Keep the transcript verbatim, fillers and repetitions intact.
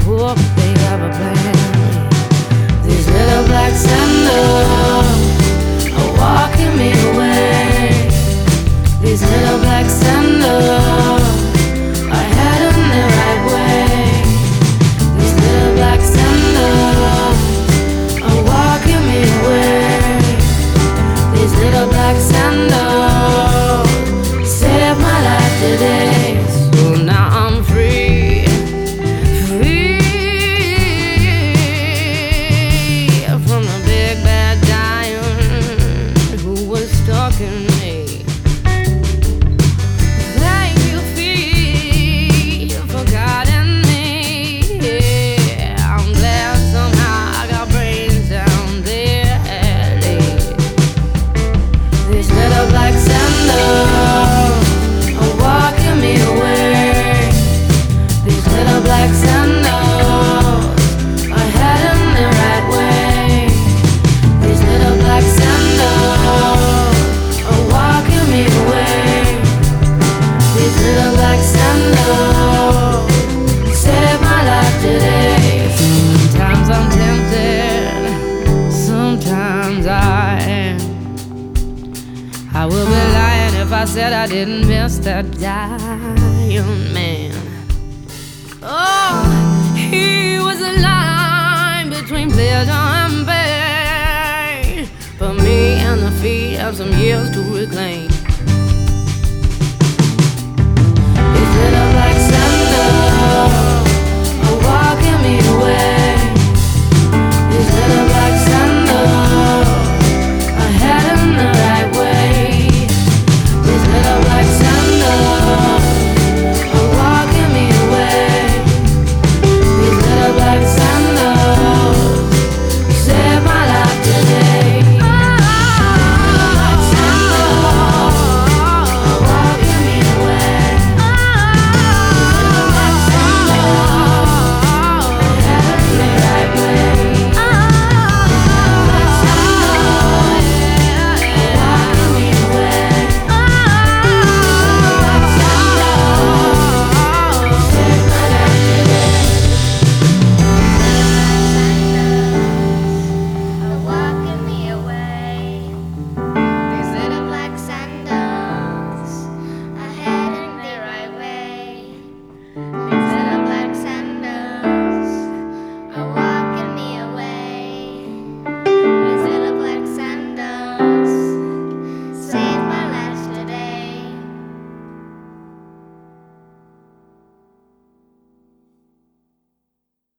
hope they have a plan. These little black sandals are walking me away. These little black sandals are heading the right way. These little black sandals are walking me away. These little black sandals saved my life today. So now I'm free, free from the big bad giant who was stalking me. Thank you, feet, for guiding me. Yeah, I'm glad somehow I got brains down there. These little black sandals are walking me away. These little black sandals are heading the right way. These little black sandals are walking me away. These little black sandals saved my life today. Sometimes I'm tempted, sometimes I am. I would be lying if I said I didn't miss that giant man. Oh, he was a line between pleasure and pain. For me and the feet have some years to